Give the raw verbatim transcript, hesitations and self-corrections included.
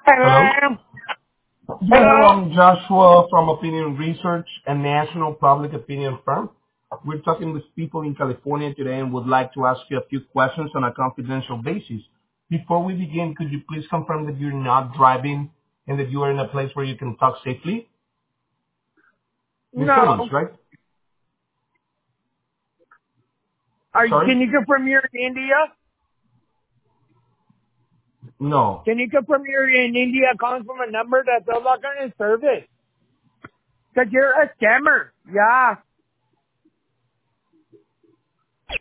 Hello? Hello? Yeah, hello, Hello? I'm Joshua from Opinion Research, a national public opinion firm. We're talking with people in California today and would like to ask you a few questions on a confidential basis. Before we begin, could you please confirm that you're not driving and that you are in a place where you can talk safely? Mister Lynch, No. right? Are you, Sorry? can you confirm you're in India? No. Can you confirm you're in India calling from a number that's not going to service? Because you're a scammer. Yeah.